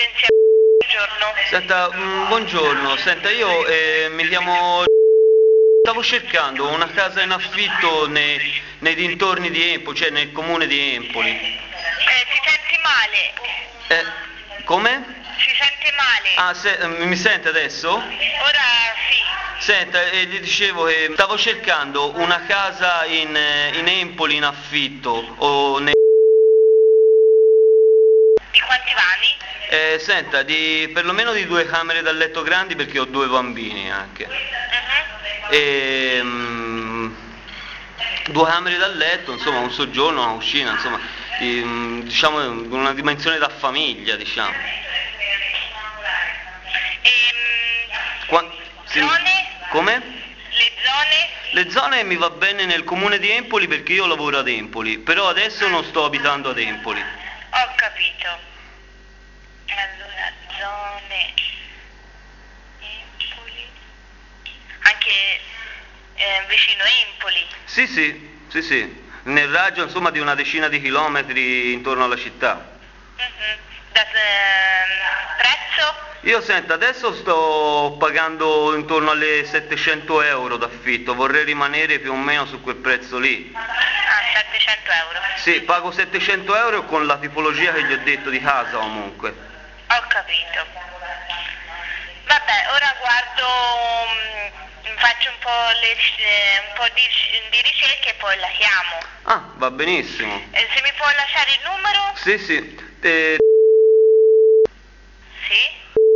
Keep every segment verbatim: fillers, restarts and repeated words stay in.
residenziale. Buongiorno. Senta, mm, buongiorno, senta, io eh, mi chiamo... Stavo cercando una casa in affitto nei, nei dintorni di Empoli, cioè nel comune di Empoli. Eh, si sente male? Eh, come? Si sente male? Ah, se, mi sente adesso? Ora sì. Senta, eh, gli dicevo che stavo cercando una casa in, eh, in Empoli in affitto, o nei... Di quanti vani? Eh, senta, di, perlomeno di due camere da letto grandi perché ho due bambini anche. Uh-huh. E, mm, due camere da letto, insomma, un soggiorno, una cucina, insomma, di, mm, diciamo una dimensione da famiglia, diciamo. Ehm, Qua, sì. Zone? Come? Le zone? Le zone mi va bene nel comune di Empoli perché io lavoro ad Empoli, però adesso non sto abitando ad Empoli. Ho capito. Allora, zone Empoli. Anche eh, vicino Empoli. Sì, sì, sì, sì, nel raggio insomma di una decina di chilometri intorno alla città. Uh-huh. Da, ehm, prezzo? Io sento, adesso sto pagando intorno alle settecento euro d'affitto, vorrei rimanere più o meno su quel prezzo lì. Ah, settecento euro. Sì, pago settecento euro con la tipologia che gli ho detto di casa comunque. Ho capito. Vabbè, ora guardo, mm, faccio un po', le, eh, un po' di, di ricerche e poi la chiamo. Ah, va benissimo. Eh, se mi può lasciare il numero? Sì, sì. Eh, Sì.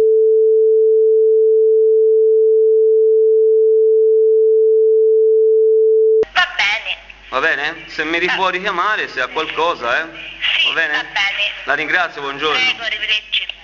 Va bene. va bene? Se mi può richiamare, se ha qualcosa, eh? Sì, Va bene? va bene. La ringrazio, buongiorno. Prego, arrivederci.